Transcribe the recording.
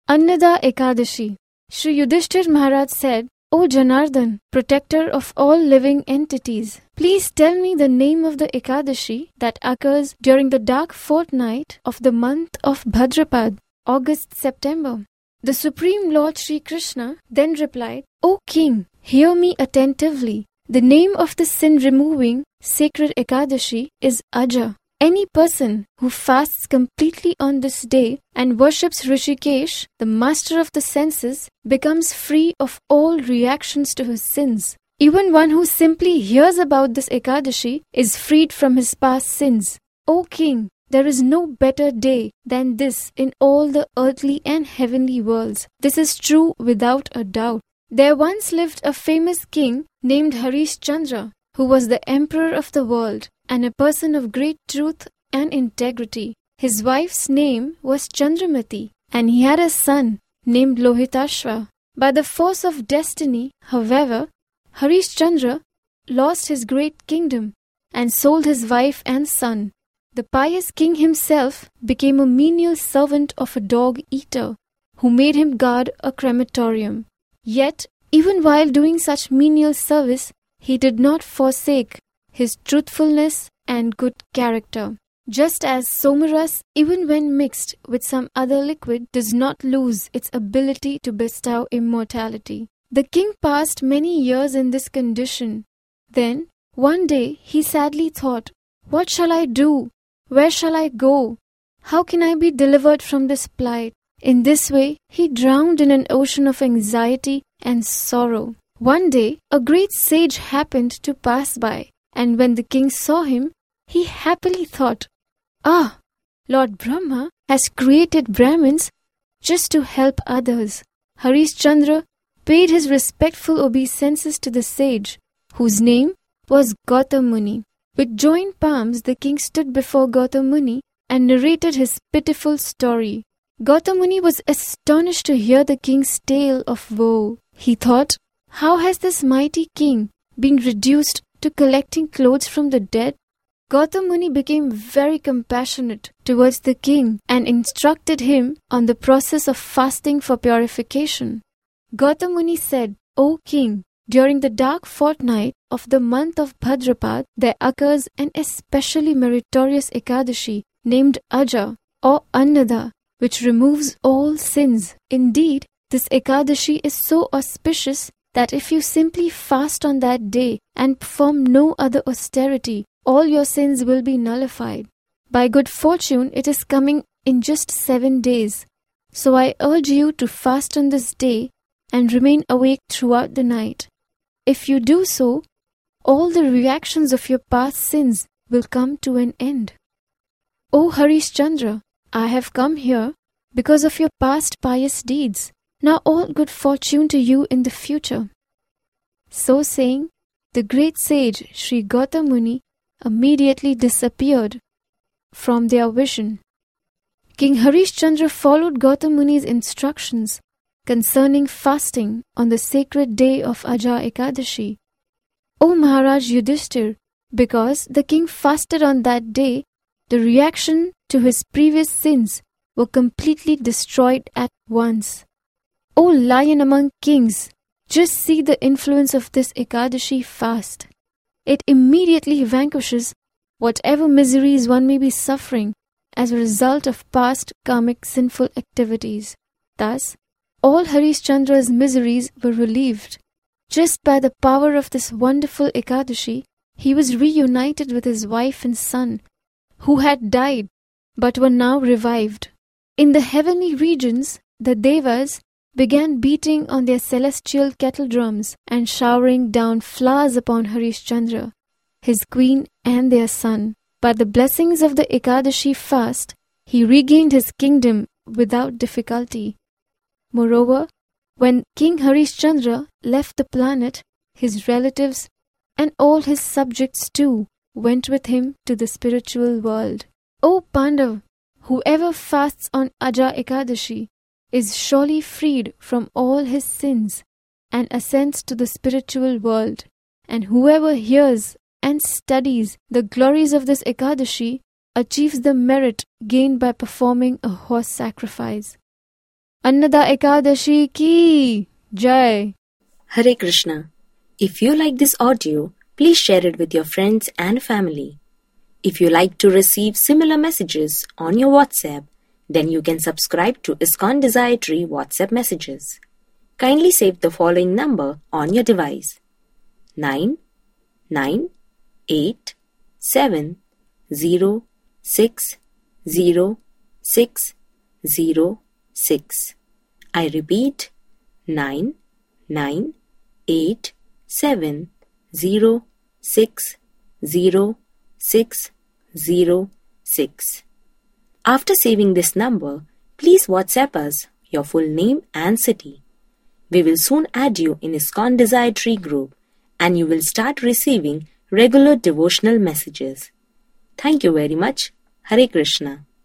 Annada Ekadashi. Sri Yudhishthir Maharaj said, O Janardhan, protector of all living entities, please tell me the name of the Ekadashi that occurs during the dark fortnight of the month of Bhadrapad, August-September. The Supreme Lord Sri Krishna then replied, O King, hear me attentively. The name of the sin-removing sacred Ekadashi is Aja. Any person who fasts completely on this day and worships Rishikesh, the master of the senses, becomes free of all reactions to his sins. Even one who simply hears about this Ekadashi is freed from his past sins. O King, there is no better day than this in all the earthly and heavenly worlds. This is true without a doubt. There once lived a famous king named Harishchandra, who was the emperor of the world and a person of great truth and integrity. His wife's name was Chandramati, and he had a son named Lohitashva. By the force of destiny, however, Harishchandra lost his great kingdom and sold his wife and son. The pious king himself became a menial servant of a dog-eater, who made him guard a crematorium. Yet, even while doing such menial service, he did not forsake his truthfulness and good character. Just as somaras, even when mixed with some other liquid, does not lose its ability to bestow immortality. The king passed many years in this condition. Then, one day, he sadly thought, What shall I do? Where shall I go? How can I be delivered from this plight? In this way, he drowned in an ocean of anxiety and sorrow. One day, a great sage happened to pass by, and when the king saw him, he happily thought, Ah, Lord Brahma has created Brahmins just to help others. Harishchandra paid his respectful obeisances to the sage, whose name was Gautam Muni. With joined palms, the king stood before Gautam Muni and narrated his pitiful story. Gautam Muni was astonished to hear the king's tale of woe. He thought, How has this mighty king been reduced to collecting clothes from the dead? Gautam Muni became very compassionate towards the king and instructed him on the process of fasting for purification. Gautam Muni said, O king, during the dark fortnight of the month of Bhadrapad, there occurs an especially meritorious Ekadashi named Aja or Annada, which removes all sins. Indeed, this Ekadashi is so auspicious that if you simply fast on that day and perform no other austerity, all your sins will be nullified. By good fortune, it is coming in just 7 days. So I urge you to fast on this day and remain awake throughout the night. If you do so, all the reactions of your past sins will come to an end. O Harishchandra, I have come here because of your past pious deeds. Now all good fortune to you in the future. So saying, the great sage Sri Gautam Muni immediately disappeared from their vision. King Harishchandra followed Gautam Muni's instructions concerning fasting on the sacred day of Aja Ekadashi. O Maharaj Yudhishthir, because the king fasted on that day, the reaction to his previous sins were completely destroyed at once. O lion among kings, just see the influence of this Ekadashi fast. It immediately vanquishes whatever miseries one may be suffering as a result of past karmic sinful activities. Thus, all Harishchandra's miseries were relieved. Just by the power of this wonderful Ekadashi, he was reunited with his wife and son, who had died but were now revived. In the heavenly regions, the Devas began beating on their celestial kettle drums and showering down flowers upon Harishchandra, his queen and their son. By the blessings of the Ekadashi fast, he regained his kingdom without difficulty. Moreover, when King Harishchandra left the planet, his relatives and all his subjects too went with him to the spiritual world. O Pandav, whoever fasts on Aja Ekadashi is surely freed from all his sins and ascends to the spiritual world, and whoever hears and studies the glories of this Ekadashi achieves the merit gained by performing a horse sacrifice. Annada Ekadashi ki Jai. Hare Krishna. If you like this audio, please share it with your friends and family. If you like to receive similar messages on your WhatsApp, then you can subscribe to ISKCON Desire Tree WhatsApp messages. Kindly save the following number on your device: 9987060606. I repeat, 9987060606. After saving this number, please WhatsApp us your full name and city. We will soon add you in ISKCON Desire Tree group, and you will start receiving regular devotional messages. Thank you very much. Hare Krishna.